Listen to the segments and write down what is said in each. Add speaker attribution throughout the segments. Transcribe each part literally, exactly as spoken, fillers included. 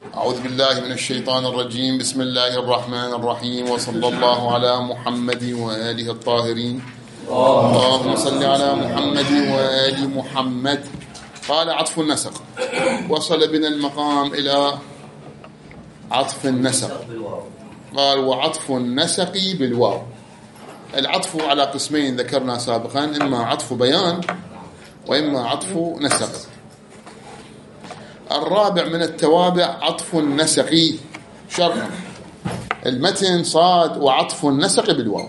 Speaker 1: أعوذ بالله من الشيطان الرجيم. بسم الله الرحمن الرحيم، وصلى الله على محمد وآله الطاهرين. اللهم صل على محمد وآل محمد. قال عطف النسق. وصل بنا المقام إلى عطف النسق. قال وعطف النسق بالواو. العطف على قسمين ذكرنا سابقا، إما عطف بيان وإما عطف نسق. الرابع من التوابع عطف النسق شرحا. المتن صاد وعطف النسق بالواو.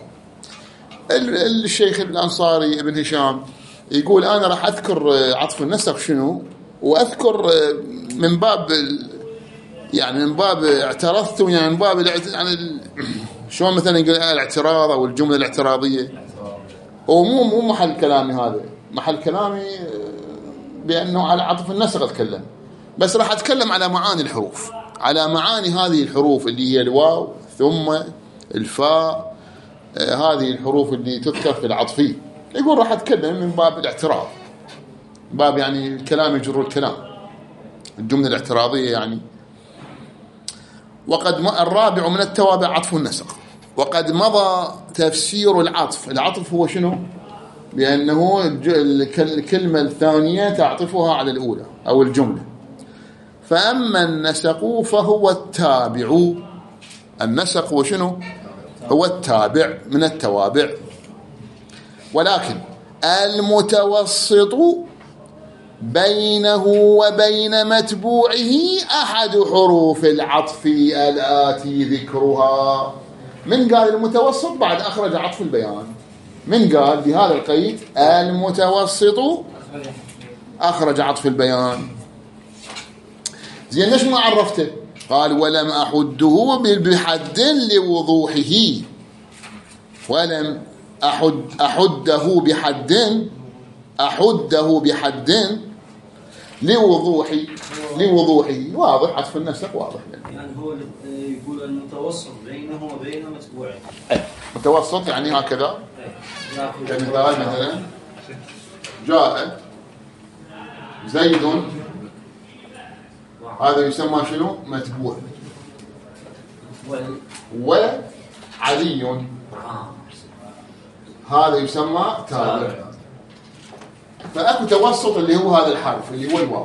Speaker 1: الشيخ الأنصاري ابن هشام يقول أنا راح أذكر عطف النسق شنو، وأذكر من باب يعني من باب اعترضت، يعني من باب يعني شلون مثلا يقول الاعتراض أو الجملة الاعتراضية. ومو مو محل كلامي هذا، محل كلامي بأنه على عطف النسق أتكلم، بس راح أتكلم على معاني الحروف، على معاني هذه الحروف اللي هي الواو ثم الفاء، آه هذه الحروف اللي تذكر في العطفي. يقول راح أتكلم من باب الاعتراض، باب يعني الكلام يجر الكلام، الجملة الاعتراضية يعني. وقد الرابع من التوابع عطف النسق. وقد مضى تفسير العطف. العطف هو شنو؟ بأنه الكلمة الثانية تعطفها على الأولى أو الجملة. فأما النسق فهو التابع. النسق هو شنو؟ هو التابع من التوابع. ولكن المتوسط بينه وبين متبوعه أحد حروف العطف الآتي ذكرها. من قال المتوسط بعد أخرج عطف البيان. من قال بهذا القيد المتوسط أخرج عطف البيان. زين ليش ما عرفته؟ قال ولم أحده بحد لوضوحه. ولم أحد أحده بحد أحده بحد لوضوح لوضوحه. واضح عطف النسق واضح
Speaker 2: يعني هو يقول المتوسط بينه وبين متبوعه.
Speaker 1: متوسط يعني هكذا. يعني مثلا جاء زيد، هذا يسمى شنو؟ متبوع. وعلي هذا يسمى تابع. فأكو توسط اللي هو هذا الحرف اللي هو الواو.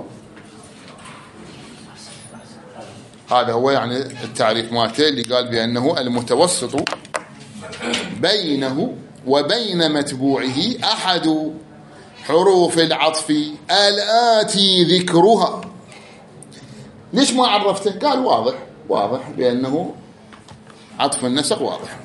Speaker 1: هذا هو يعني التعريف مالته اللي قال بأنه المتوسط بينه وبين متبوعه أحد حروف العطف الآتي ذكرها. ليش ما عرفته؟ قال واضح واضح بأنه عطف النسق واضح.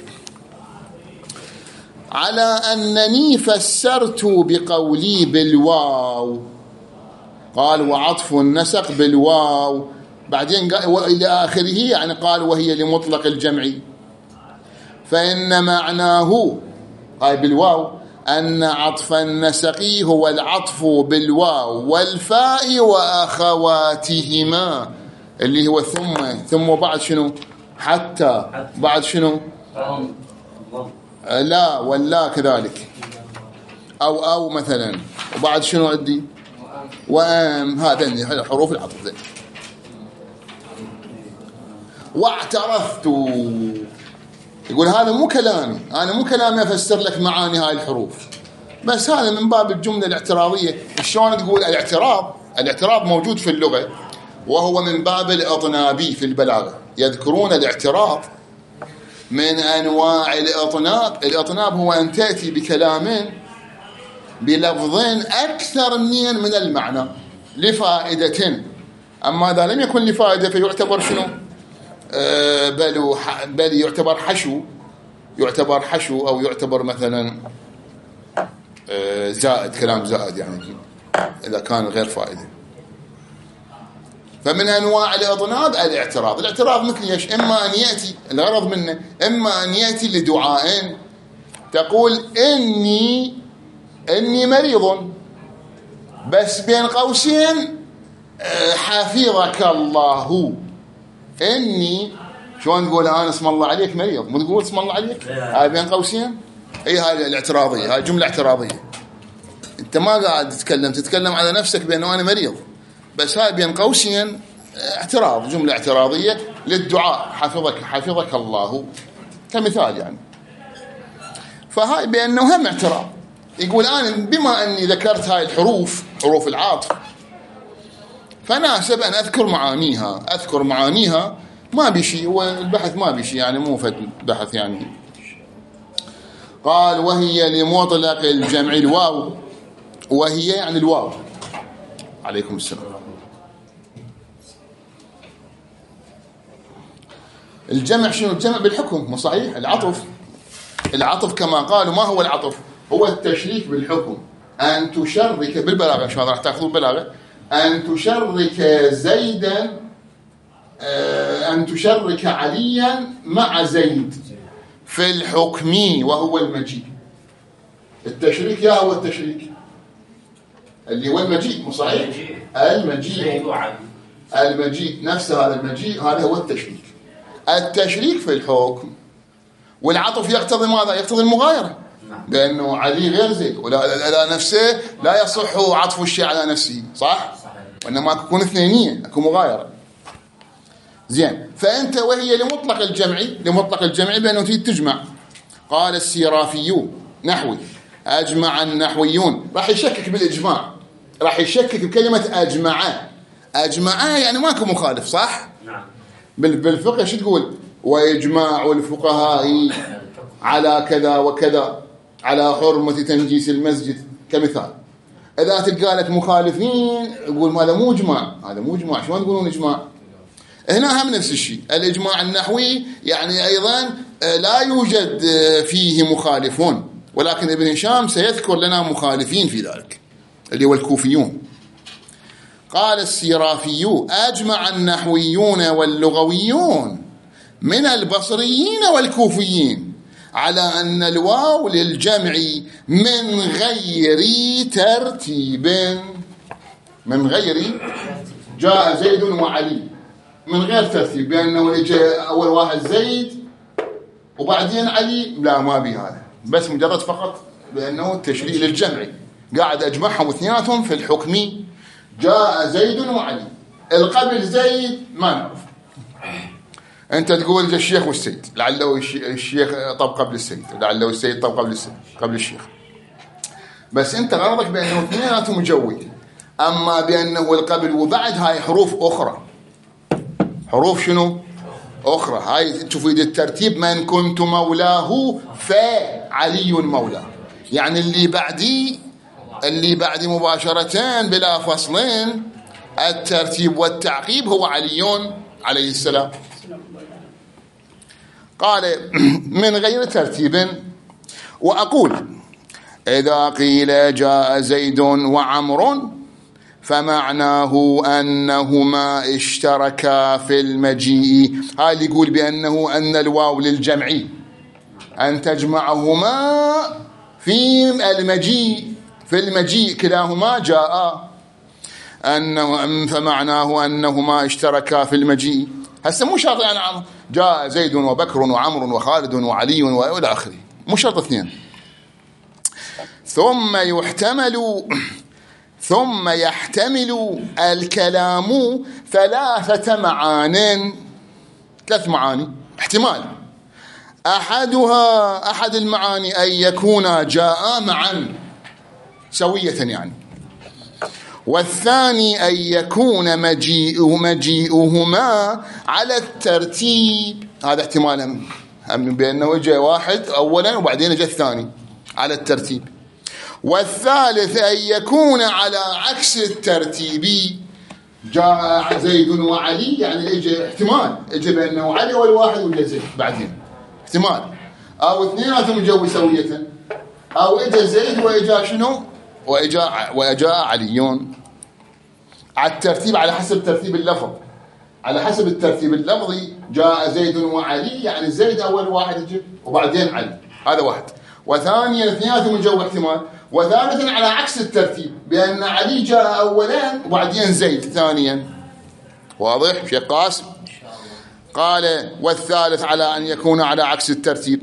Speaker 1: على أنني فسرت بقولي بالواو. قال وعطف النسق بالواو. بعدين قال وإلى آخره، يعني قال وهي لمطلق الجمع. فإن معناه قال بالواو أن عطف النسق هو العطف بالواو والفاء وأخواتهما، اللي هو ثم ثم بعد شنو؟ حتى بعد شنو؟ لا ولا كذلك، أو أو مثلا، وبعد شنو عندي؟ وأم. هذا حروف العطف ذي. واعترفت. يقول هذا مو كلامي، أنا مو كلامي أفسر لك معاني هاي الحروف، بس هذا من باب الجملة الاعتراضية. شلون تقول الاعتراض؟ الاعتراض موجود في اللغة، وهو من باب الإطنابي في البلاغة. يذكرون الاعتراض من أنواع الإطناب. الإطناب هو أن تأتي بكلامين بلفظين أكثر من المعنى لفائدة. أما إذا لم يكن لفائدة فيعتبر شنو؟ آه بل, بل يعتبر حشو، يعتبر حشو أو يعتبر مثلا آه زائد، كلام زائد يعني إذا كان غير فائدة. فمن أنواع الإطناب الاعتراض. الاعتراض مثل إيش؟ إما أن يأتي الغرض منه، إما أن يأتي لدعاء، تقول إني إني مريض، بس بين قوسين حفظك الله. إني شلون تقول أنا اسم الله عليك مريض، مو تقول اسم الله عليك، هاي بين قوسين. أي هاي الاعتراضية، هاي جملة اعتراضية. أنت ما قاعد تتكلم تتكلم على نفسك بأنه أنا مريض، بس هاي بين قوسين اعتراض، جملة اعتراضية للدعاء حفظك حفظك الله كمثال يعني. فهاي بأنه هم اعتراض. يقول أنا بما أني ذكرت هاي الحروف حروف العطف فناسب أن أذكر معانيها أذكر معانيها ما بشي، والبحث ما بشي يعني مو فد بحث يعني. قال وهي لمطلق الجمع الواو، وهي يعني الواو. عليكم السلام. الجمع شنو؟ الجمع بالحكم، مو صحيح؟ العطف العطف كما قالوا ما هو العطف؟ هو التشريك بالحكم. أن تشرك بالبلاغة، شو هذا راح تأخذوا بالبلاغة، أن تشرك زيدا أن تشرك عليا مع زيد في الحكم وهو المجيء. التشريك يا هو التشريك اللي هو المجيء، مو صحيح؟ المجيء المجيء نفس هذا المجيء هذا هو التشريك. التشريك في الحكم. والعطف يقتضي ماذا؟ يقتضي المغايرة، لأنه علي غير زيد ولا على نفسه لا يصح عطف الشيء على نفسه، صح؟ وإنما تكون اثنينية، تكون مغايرة. زين. فأنت وهي لمطلق الجمع لمطلق الجمع بأنه تريد تجمع. قال السيرافي نحوي أجمع النحويون. راح يشكك بالإجماع، راح يشكك بكلمة أجمع. أجمع يعني ماكو مخالف، صح؟ نعم. بالفقه شو تقول؟ وإجماع الفقهاء على كذا وكذا على حرمة تنجيس المسجد كمثال. إذا تلقى لك مخالفين يقول هذا مو إجماع، هذا مو إجماع. شلون تقولون إجماع؟ هنا هم نفس الشيء. الإجماع النحوي يعني أيضا لا يوجد فيه مخالفون، ولكن ابن هشام سيذكر لنا مخالفين في ذلك اللي هو الكوفيون. قال السيرافي أجمع النحويون واللغويون من البصريين والكوفيين على أن الواو للجمع من غير ترتيب. من غير جاء زيد وعلي من غير ترتيب، بأنه يجي أول واحد زيد وبعدين علي، لا ما بي هذا، بس مجرد فقط بأنه التشريع للجمع. قاعد أجمعهم اثنيناتهم في الحكم. جاء زيد وعلي، القبل زيد ما نعرف. أنت تقول الشيخ والسيد، لعله الشيخ طب قبل السيد، لعله السيد طب قبل السيد قبل الشيخ، بس أنت غرضك بأنه اثنيناتهم مجوي. أما بأنه القبل وبعد هاي حروف أخرى، حروف شنو؟ أخرى. هاي تفيد الترتيب. من كنت مولاه فعلي مولاه، يعني اللي بعدي اللي بعدي مباشرة بلا فصلين الترتيب والتعقيب هو علي عليه السلام. قال من غير ترتيب. وأقول إذا قيل جاء زيد وعمر فمعناه أنهما اشتركا في المجيء. هاي اللي يقول بأنه أن الواو للجمع أن تجمعهما في المجيء في المجيء كلاهما جاء، أنه فمعناه أنهما اشتركا في المجيء. هسه مو شرط يعني جاء زيد وبكر وعمر وخالد وعلي وإلى آخره، مو شرط اثنين. ثم يحتمل ثم يحتمل الكلام ثلاثة معان، ثلاث معاني احتمال. أحدها أحد المعاني أن يكون جاء معا سوية يعني، والثاني أن يكون مجيء مجيئهما على الترتيب. هذا احتمال بأنه جاء واحد أولا وبعدين جاء الثاني على الترتيب. والثالث أن يكون على عكس الترتيب. جاء زيد وعلي يعني يجي احتمال يجي بأنه علي أول واحد ولا زيد بعدين احتمال، أو اثنيناتهم جوا سوية، أو إجا زيد وإجا شنو وإجا وإجا عليون على الترتيب على حسب ترتيب اللفظ. على حسب الترتيب اللفظي جاء زيد وعلي يعني زيد أول واحد يجي وبعدين علي، هذا واحد. وثانيا اثنيناتهم جوا احتمال. وثالثا على عكس الترتيب بأن علي جاء أولا وبعدين زيد ثانيا. واضح شيخ قاسم؟ قال والثالث على أن يكون على عكس الترتيب.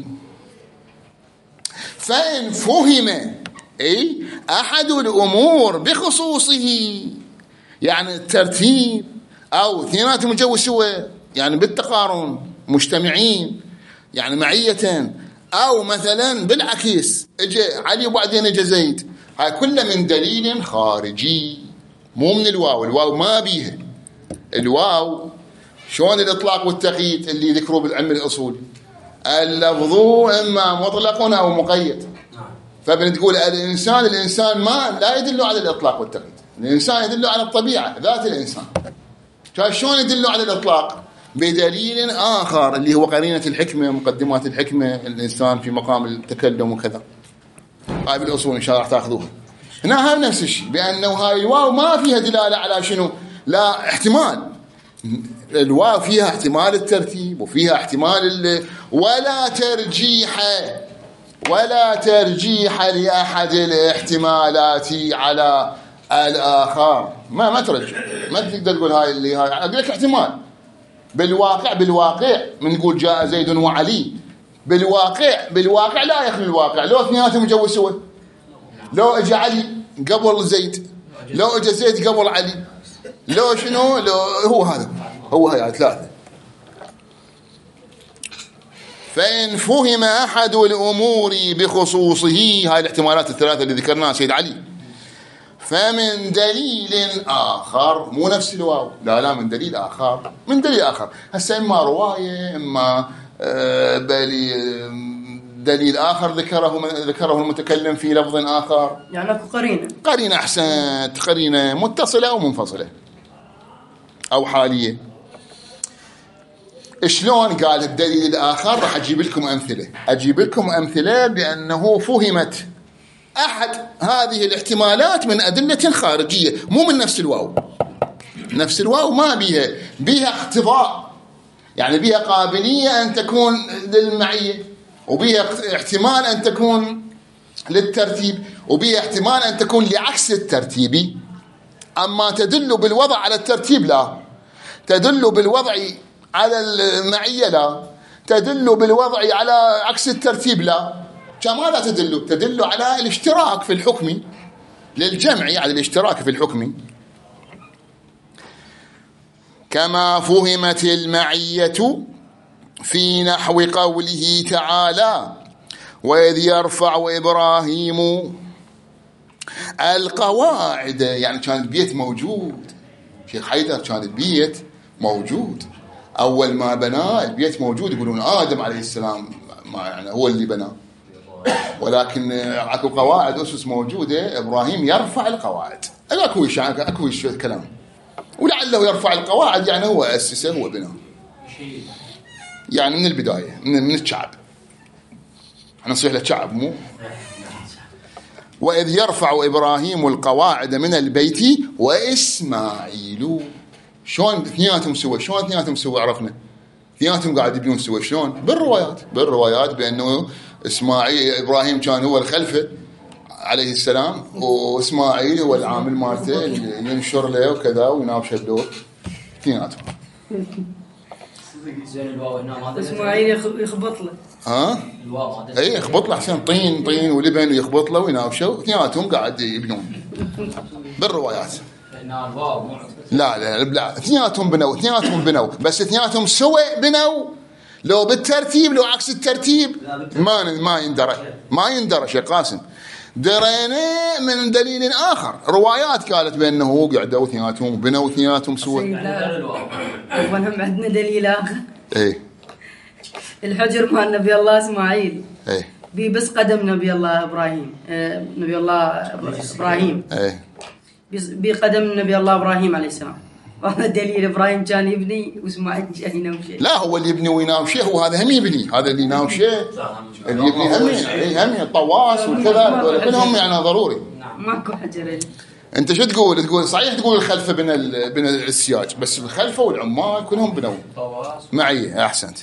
Speaker 1: فإن فهم أي أحد الأمور بخصوصه يعني الترتيب أو اثنيناتهم يجوا سوا يعني بالتقارن مجتمعين يعني معية، أو مثلا بالعكس اجى علي وبعدين اجى زيد، هاي كله من دليل خارجي مو من الواو. الواو ما بيها. الواو شلون الإطلاق والتقييد اللي ذكروا بالعلم الأصول، اللفظ إما مطلق أو مقيد. فبنقول الإنسان الإنسان ما لا يدل على الإطلاق والتقييد، الإنسان يدل على الطبيعة ذات الإنسان. شلون يدل على الإطلاق؟ بدليل آخر اللي هو قرينة الحكمة، مقدمات الحكمة، الإنسان في مقام التكلم وكذا. هاي بالأصول إن شاء الله راح تأخذوها. هنا هاي نفس الشيء، بأنه هاي الواو ما فيها دلالة على شنو؟ لا احتمال. الواو فيها احتمال الترتيب وفيها احتمال ولا ترجيح ولا ترجيح لأحد الاحتمالات على الآخر. ما ما ترجح، ما تقدر تقول هاي اللي هاي، أقول لك احتمال. بالواقع بالواقع من نقول جاء زيد وعلي، بالواقع بالواقع لا يخلو الواقع. لو اثنيناتهم جو سوا، لو اجى علي قبل زيد، لو اجى زيد قبل علي، لو شنو، لو هو هذا هو هاي ثلاثة. فإن فهم أحد الأمور بخصوصه، هاي الاحتمالات الثلاثة اللي ذكرناها سيد علي، فمن دليل آخر، مو نفس الواو، لا لا من دليل آخر، من دليل آخر. هسه إما رواية إما آه بل دليل آخر ذكره ذكره المتكلم في لفظ آخر،
Speaker 3: يعني أكو قرينة
Speaker 1: قرينة أحسنت، قرينة متصلة أو منفصلة أو حالية. شلون؟ قال الدليل الآخر. راح أجيب لكم أمثلة أجيب لكم أمثلة بأنه فهمت أحد هذه الاحتمالات من أدلة خارجية، مو من نفس الواو. نفس الواو ما بيها بيها اقتضاء، يعني بيها قابلية أن تكون للمعية، وبيها احتمال أن تكون للترتيب، وبيها احتمال أن تكون لعكس الترتيب. أما تدل بالوضع على الترتيب لا، تدل بالوضع على المعية لا، تدل بالوضع على عكس الترتيب لا. كما لا تدل تدل على الاشتراك في الحكم للجمع، على الاشتراك في الحكم. كما فهمت المعية في نحو قوله تعالى: وإذ يرفع إبراهيم القواعد. يعني كان البيت موجود، شيخ حيدر كان البيت موجود، أول ما بناه البيت موجود. يقولون آدم عليه السلام ما يعني هو اللي بناه، ولكن اكو قواعد أسس موجودة. إبراهيم يرفع القواعد، اكو شيء اكو شيء كلام، ولعله يرفع القواعد يعني هو أسسه هو بناه، يعني من البداية، من من الشعب. احنا نصيح له شعب مو. وإذ يرفع إبراهيم القواعد من البيت وإسماعيل. شلون اثنيناتهم سوا؟ شلون اثنيناتهم سوا؟ عرفنا اثنيناتهم قاعد يبنون سوا. شلون؟ بالروايات بالروايات بأنه إسماعيل إبراهيم كان هو الخلفة عليه السلام، وإسماعيل هو العامل مالته اللي ينشر له وكذا ويناوش الدور. اثنيناتهم.
Speaker 3: إسماعيل يخبط له.
Speaker 1: ها؟ اي يخبط له عشان طين طين ولبن ويخبط له ويناوشه. اثنيناتهم قاعد يبنون بالروايات. لا لا لا اثنيناتهم بنوا اثنيناتهم بنوا بس اثنيناتهم سوا بنوا. لو بالترتيب لو عكس الترتيب ما ما يندرى ما يندرى شيء قاسم. درينا من دليل آخر، روايات قالت بأنه قعدوا اثنيناتهم بنوا اثنيناتهم سوا.
Speaker 3: ونهم عندنا دليل آخر.
Speaker 1: ايه
Speaker 3: الحجر مع نبي الله إسماعيل.
Speaker 1: ايه
Speaker 3: بي بس قدم نبي الله إبراهيم. اه نبي الله إبراهيم.
Speaker 1: ايه
Speaker 3: بقدم نبي الله إبراهيم عليه السلام. وهذا دليل إبراهيم كان يبني وإسماعيل جاي يناوشه.
Speaker 1: لا هو اللي يبني ويناوشه، وهذا هم يبني، هذا اللي يناوشه اللي يبني هم اي هم الطواس وكذا كلهم يعني ضروري.
Speaker 3: ماكو حجر.
Speaker 1: انت شو تقول؟ تقول صحيح تقول الخلفه بين بين السياج، بس الخلفه والعمال كلهم بنوا معي. احسنت.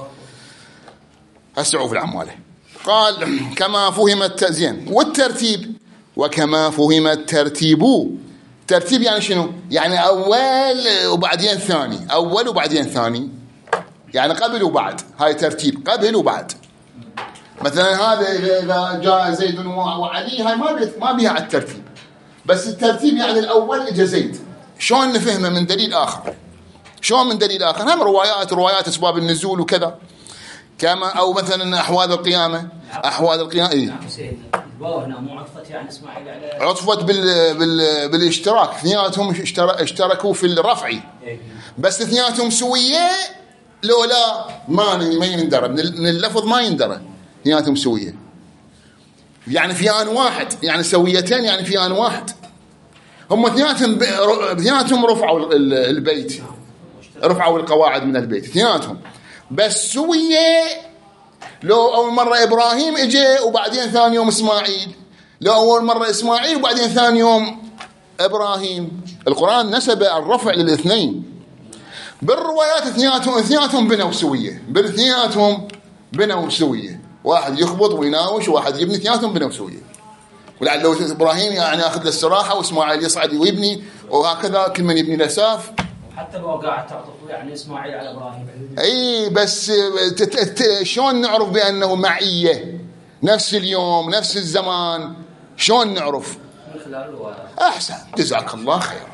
Speaker 1: هسه في العماله قال كما فهم التزيين والترتيب. وكما فهم الترتيب، ترتيب يعني شنو؟ يعني أول وبعدين ثاني، أول وبعدين ثاني، يعني قبل وبعد. هاي ترتيب قبل وبعد. مثلا هذا إذا جاء زيد وعلي، هاي ما بيت ما بيها على الترتيب، بس الترتيب يعني الأول إجا زيد. شلون نفهمه؟ من دليل آخر. شلون من دليل آخر؟ هم روايات روايات أسباب النزول وكذا. كما أو مثلا أحوال القيامة أحوال القيامة إيه؟
Speaker 2: الواو هنا مو عطفت يعني إسماعيل على
Speaker 1: عطفت بال بال بالاشتراك، اثنيناتهم اشتركوا في الرفع، بس اثنيناتهم سوية لو لا ما ما يندرى من اللفظ، ما يندرى اثنيناتهم سوية يعني في آن واحد، يعني سويتين يعني في آن واحد. هم اثنيناتهم اثنيناتهم رفعوا البيت، رفعوا القواعد من البيت اثنيناتهم، بس سوية لو أول مرة إبراهيم إجي وبعدين ثاني يوم إسماعيل، لو أول مرة إسماعيل وبعدين ثاني يوم إبراهيم. القرآن نسب الرفع للاثنين. بالروايات اثنيناتهم اثنيناتهم بنوا سوية، بالاثنيناتهم بنوا سوية، واحد يخبط ويناوش وواحد يبني، اثنيناتهم بنوا سوية. ولعل إبراهيم يعني يأخذ للسراحة وإسماعيل يصعد ويبني، وهكذا كل من يبني لساف.
Speaker 2: حتى لو قاعد تعطف يعني إسماعيل على إبراهيم.
Speaker 1: أي بس شلون نعرف بأنه معية نفس اليوم نفس الزمان؟ شلون نعرف؟
Speaker 2: من خلال الروايات.
Speaker 1: أحسن، جزاك الله خير.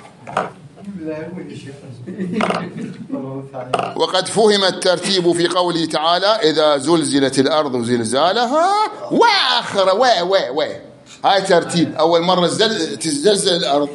Speaker 1: وقد فهم الترتيب في قوله تعالى إذا زلزلت الأرض زلزالها وآخر و و و هاي ترتيب. أول مرة تزلزل الأرض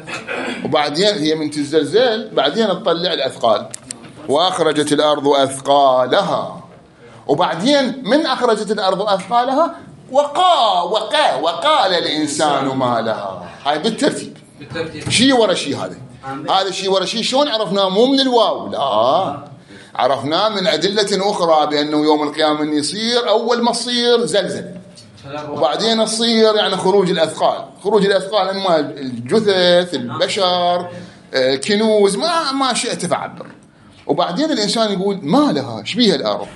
Speaker 1: وبعدين هي من تزلزل بعدين تطلع الأثقال، وأخرجت الأرض أثقالها، وبعدين من أخرجت الأرض أثقالها وقا وقا وقال الإنسان ما لها. هاي بالترتيب، شيء ورا شيء. هذا هذا شيء ورا شيء. شلون عرفناه؟ مو من الواو، لا، عرفناه من أدلة أخرى بأنه يوم القيامة يصير أول ما يصير زلزل، وبعدين يصير يعني خروج الأثقال. خروج الأثقال إما الجثث، البشر، كنوز، ما ما شئت فعبر. وبعدين الإنسان يقول ما لها شبيه الأرض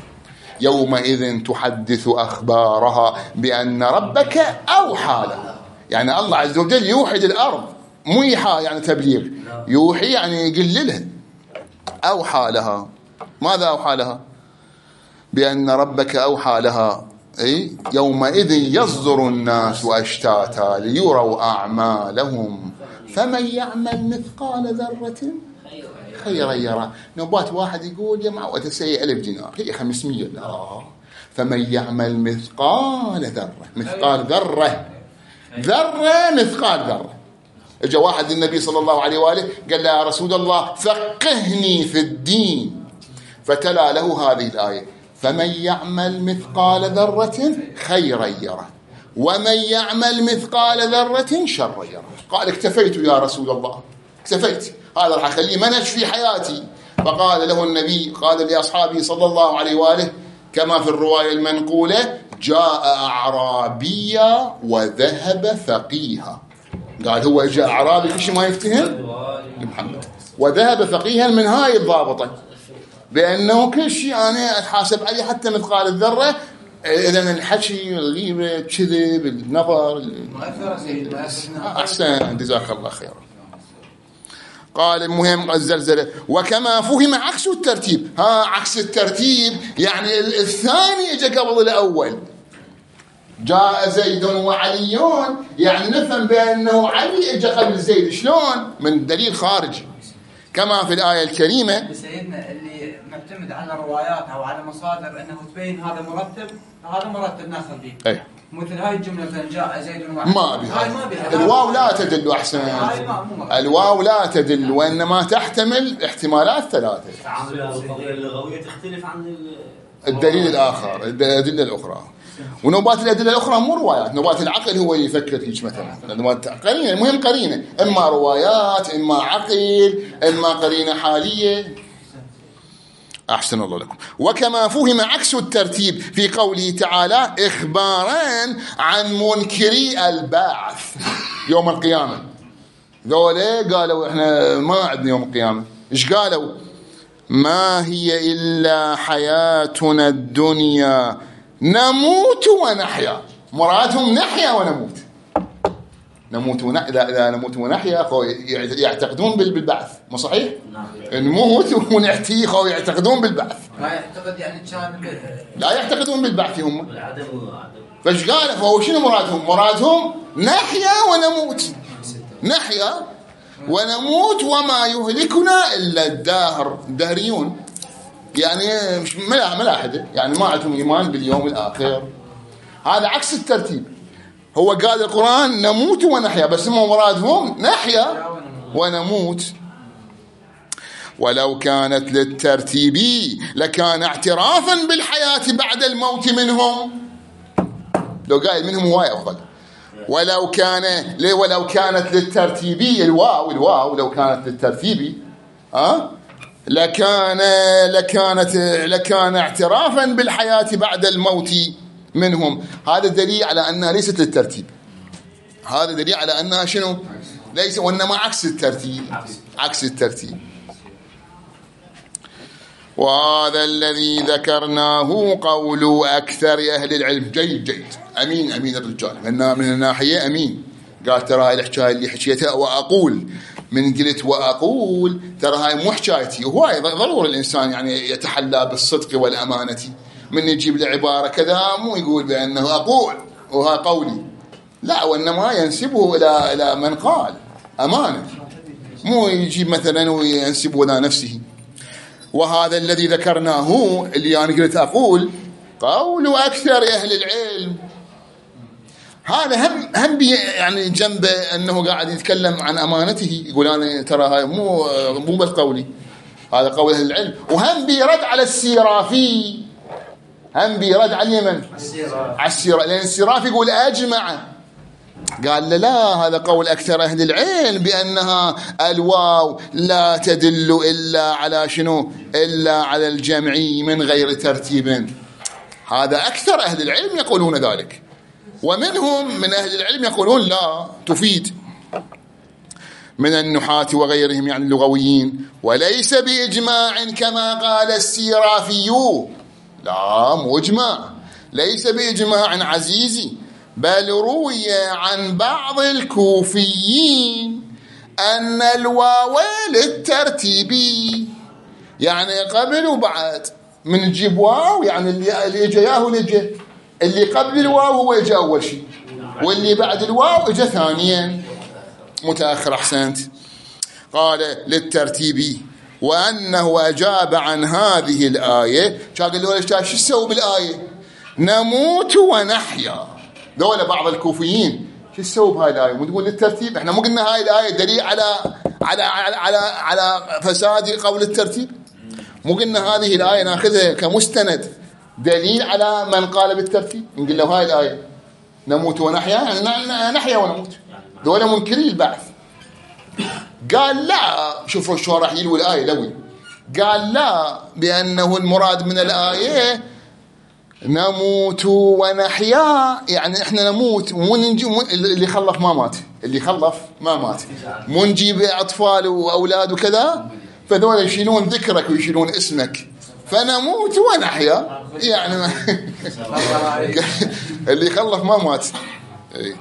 Speaker 1: يومئذ تحدث أخبارها بأن ربك أوحى لها. يعني الله عز وجل يوحي للأرض، مو إيحاء يعني تبليغ، يوحي يعني يقل لها. أوحى لها، ماذا أوحى لها؟ بأن ربك أوحى لها أي يومئذ يصدر الناس أشتاتا ليروا أعمالهم فمن يعمل مثقال ذرة خيرا يرى. نوبات واحد يقول يا معود سيء ألف دينار هي خمسمية، لا، فمن يعمل مثقال ذرة، مثقال ذرة ذرة مثقال ذرة. اجى واحد للنبي صلى الله عليه وآله قال له يا رسول الله فقهني في الدين، فتلا له هذه الآية فمن يعمل مثقال ذرة خيرا يره ومن يعمل مثقال ذرة شرا يره. قال اكتفيت يا رسول الله، اكتفيت، هذا راح أخليه منهج في حياتي. فقال له النبي، قال لأصحابه صلى الله عليه وآله كما في الرواية المنقولة جاء أعرابيا وذهب فقيها. قال هو جاء أعرابي كل شيء ما يفتهم محمد، وذهب فقيها من هاي الضابطة بأنه كل شيء أنا أتحاسب عليه حتى مثقال الذرة. إذن الحكي، الغيبة، الكذب، النظر، أحسن، جزاك الله خيرا. قال المهم الزلزلة. وكما فهم عكس الترتيب، ها عكس الترتيب يعني الثاني اجى قبل الأول. جاء زيد وعليون، يعني نفهم بأنه علي اجى قبل زيد. شلون؟ من دليل خارجي كما في الآية الكريمة.
Speaker 4: سيدنا اللي معتمد على روايات أو على مصادر أنه تبين هذا مرتب، هذا مرتب ناخذ به.
Speaker 1: أيه.
Speaker 4: مثل هاي الجملة مثلا جاء زيد وعلي،
Speaker 1: ما بها الواو لا تدل. أحسن، الواو لا تدل، وإنما تحتمل احتمالات ثلاثة.
Speaker 2: القضية اللغوية تختلف عن
Speaker 1: الدليل الآخر، الأدلة الأخرى. ونوبات الأدلة الأخرى مو روايات، نوبات العقل هو يفكر فيك مثلا، نوبات قرينة، المهم قرينة، إما روايات إما عقل إما قرينة حالية. أحسن الله لكم. وكما فهم عكس الترتيب في قوله تعالى إخبارا عن منكري البعث يوم القيامة. ذولا قالوا إحنا ما عندنا يوم القيامة. إيش قالوا؟ ما هي إلا حياتنا الدنيا نموت ونحيا. مرادهم نحيا ونموت، نموت ون... إذا... إذا نموت ونحيا خو يعتقدون بالبعث، مو صحيح؟ نموت ونحتي خو يعتقدون بالبعث.
Speaker 4: لا يعتقد يعني كان
Speaker 1: لا يعتقدون بالبعث هم. فايش قال؟ فهو شنو مرادهم؟ مرادهم نحيا ونموت. نحيا ونموت وما يهلكنا إلا الدهر. دهريون يعني مش ملاحدة، يعني ما عندهم إيمان باليوم الآخر. هذا عكس الترتيب. هو قال القرآن نموت ونحيا، بس هم مرادهم نحيا ونموت. ولو كانت للترتيب لكان اعترافا بالحياة بعد الموت منهم. لو قال منهم هواية أفضل. ولو كان ليه ولو كانت للترتيب، الواو الواو لو كانت للترتيب أه؟ لكان لكانت لكان اعترافا بالحياة بعد الموت منهم. هذا دليل على أنها ليست للترتيب. هذا دليل على أنها شنو؟ ليس، وإنما عكس الترتيب. عكس الترتيب. وهذا الذي ذكرناه قول أكثر أهل العلم. جيد جيد أمين أمين الرجال من من الناحية أمين. قال ترى هاي الحكاية اللي حكيتها وأقول، من قلت وأقول ترى هاي مو حكايتي. وهاي ضروري الإنسان يعني يتحلى بالصدق والأمانة. من يجيب له عبارة كذا مو يقول بأنه أقول وها قولي، لا، وإنما ينسبه إلى إلى من قال أمانة، مو يجيب مثلا وينسبه إلى نفسه. وهذا الذي ذكرناه اللي أنا قلت أقول قول أكثر أهل العلم. هذا هم هم يعني جنبه أنه قاعد يتكلم عن أمانته، يقول أنا ترى هاي مو مو بس قولي، هذا قول أهل العلم. وهم بيرد على السيرافي، هم بيرد على اليمن على السيرافي، لأن السيرافي يقول أجمع. قال له لا، هذا قول أكثر أهل العلم بأنها الواو لا تدل إلا على شنو؟ إلا على الجمعي من غير ترتيب. هذا أكثر أهل العلم يقولون ذلك، ومنهم من أهل العلم يقولون لا تفيد، من النحاة وغيرهم يعني اللغويين، وليس بإجماع كما قال السيرافي. لا، مو إجماع، ليس بإجماع عزيزي، بل روي عن بعض الكوفيين أن الواو للترتيب، يعني قبل وبعد. من نجيب واو يعني اللي جاءه نجي، اللي قبل الواو هو يجي أول شيء، واللي بعد الواو يجي ثانيا متأخر. أحسنت. قال للترتيب، وأنه أجاب عن هذه الآية. قال له شو تسوي بالآية؟ نموت ونحيا. دولة بعض الكوفيين شو تسوي بهاي الآية؟ مو تقول للترتيب؟ احنا مو قلنا هاي الآية دليل على على على على, على فساد قول الترتيب؟ مو قلنا هذه الآية ناخذها كمستند دليل على من قال بالترتيب؟ نقول له هاي الآية نموت ونحيا، يعني نحيا ونموت. دولة منكري البعث. قال لا، شوفوا شو راح يلوي الآية لوي. قال لا، بأنه المراد من الآية نموت ونحيا، يعني احنا نموت ونجي. اللي خلف ما مات، اللي خلف ما مات، مو نجيب أطفال وأولاد وكذا، فذول يشيلون ذكرك ويشيلون اسمك، فنموت ونحيا يعني ما اللي خلف ما مات. اي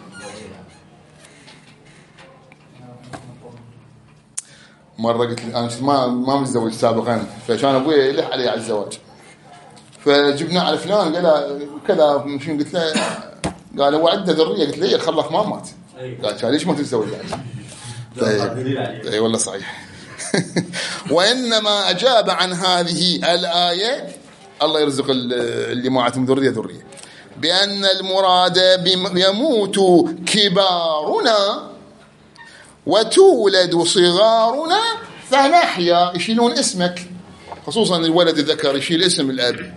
Speaker 1: مرة قلت أنا ما ما متزوج سابقا، فكان أبوي يلح علي على الزواج، فجبنا على فلان قال كذا شو، قلت له قال هو عنده ذرية، قلت له خلف ما مات. قال ليش ما تتزوج يعني؟ اي والله صحيح. وإنما أجاب عن هذه الآية، الله يرزق اللي معتم ذرية ذرية، بأن المراد يموت كبارنا وتولد صغارنا فنحيا. يشيلون اسمك، خصوصا الولد الذكر يشيل اسم الأب،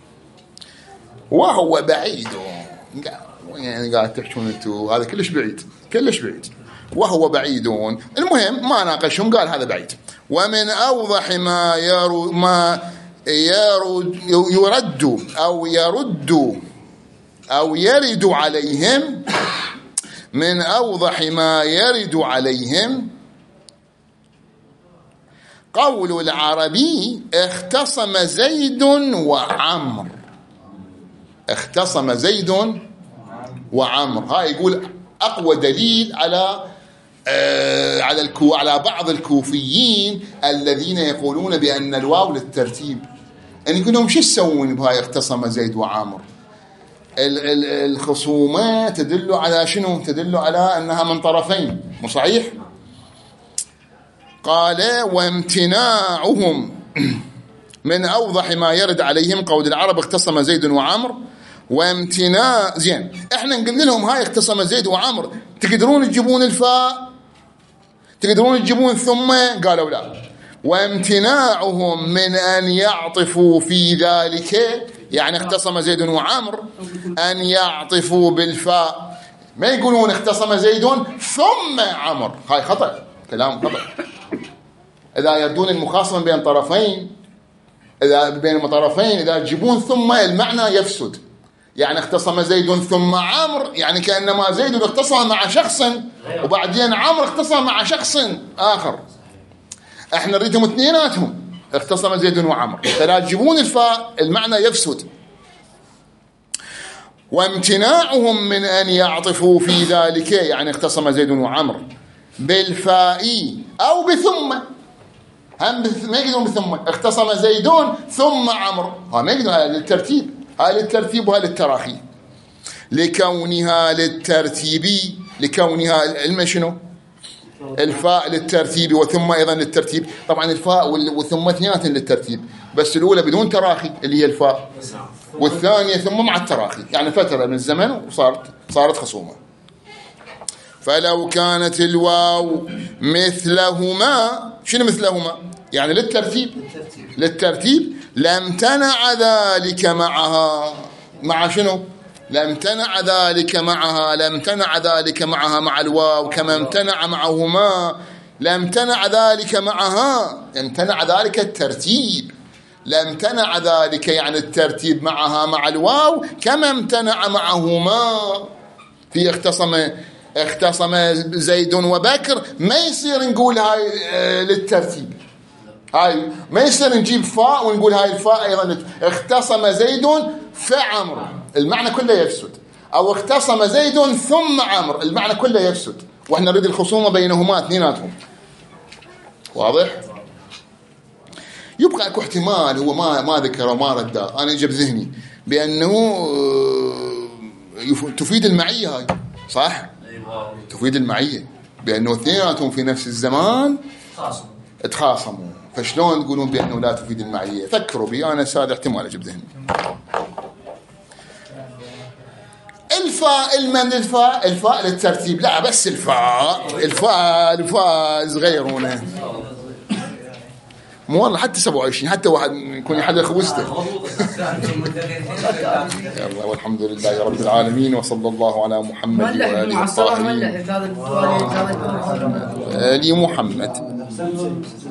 Speaker 1: وهو بعيد. يعني قاعد تحكون انتوا هذا كلش بعيد، كلش بعيد، وهو بعيدون. المهم ما ناقشهم، قال هذا بعيد. ومن أوضح ما يرو ما يرد يرد أو يرد أو يرد عليهم، من أوضح ما يرد عليهم قول العربي اختصم زيد وعمر. اختصم زيد وعمر، هاي يقول أقوى دليل على آه على الكو على بعض الكوفيين الذين يقولون بأن الواو للترتيب. أن يعني يقولون شو يسوون بهاي اختصم زيد وعمر؟ الخصومات تدل على شنو؟ تدل على أنها من طرفين، مو صحيح؟ قال وامتناعهم من أوضح ما يرد عليهم قول العرب اختصم زيد وعمر. وامتناع زين، احنا نقول لهم هاي اختصم زيد وعمر، تقدرون تجيبون الفاء؟ تقدرون تجيبون ثم؟ قالوا لا. وامتناعهم من أن يعطفوا في ذلك، يعني اختصم زيد وعمر، أن يعطفوا بالفاء، ما يقولون اختصم زيد ثم عمر، هاي خطأ، كلام خطأ. إذا يردون المخاصمة بين طرفين، إذا بين طرفين إذا تجيبون ثم المعنى يفسد. يعني اختصم زيد ثم عمر، يعني كأنما زيد اختصم مع شخص وبعدين عمر اختصم مع شخص آخر. احنا نريدهم اثنيناتهم، اختصم زيد وعمر، فلا تجيبون الفاء المعنى يفسد. وامتناعهم من أن يعطفوا في ذلك، يعني اختصم زيد وعمر بالفاء أو بثم، هم ما يقدرون بثم، اختصم زيدون ثم عمر، ها ما يقدرون، هذا للترتيب، هذا للترتيب وهذا للتراخي، لكونها للترتيب، لكونها العلم شنو؟ الفاء للترتيب وثم أيضا للترتيب. طبعا الفاء والثم اثنينات للترتيب، بس الأولى بدون تراخي اللي هي الفاء، والثانية ثم مع التراخي، يعني فترة من الزمن وصارت صارت خصومة. فلو كانت الواو مثلهما، شنو مثلهما؟ يعني للترتيب، للترتيب لم تنع ذلك معها، مع شنو؟ لم تنع ذلك معها، لم تنع ذلك معها مع الواو كما امتنع معهما، لم تنع ذلك معها، امتنع ذلك الترتيب، لم تنع ذلك يعني الترتيب معها مع الواو كما امتنع معهما في اختصم اختصم زيد وبكر. ما يصير نقول هاي للترتيب، هاي ما يصير نجيب فاء ونقول هاي الفاء أيضا اختصم زيد فعمر، المعنى كله يفسد، أو اختصم زيد ثم عمر، المعنى كله يفسد، وإحنا نريد الخصومة بينهما اثنيناتهم. واضح؟ يبقى اكو احتمال هو ما ما ذكر وما رد، أنا يجي بذهني بأنه تفيد المعية، هاي صح؟ تفيد المعية، بأنه اثنيناتهم في نفس الزمان اتخاصموا، فشلون تقولون بأنه لا تفيد المعية؟ فكروا بي، أنا ساد احتمال أجيب ذهني. الفاء المن الفاء الفاء للترتيب، لا بس الفاء الفاء الفاء صغيرونه، مو والله حتى سبعة وعشرين، حتى واحد يكون يحلل خوسته. يلا والحمد لله رب العالمين، وصلى الله على محمد وآله الطاهرين. آل محمد.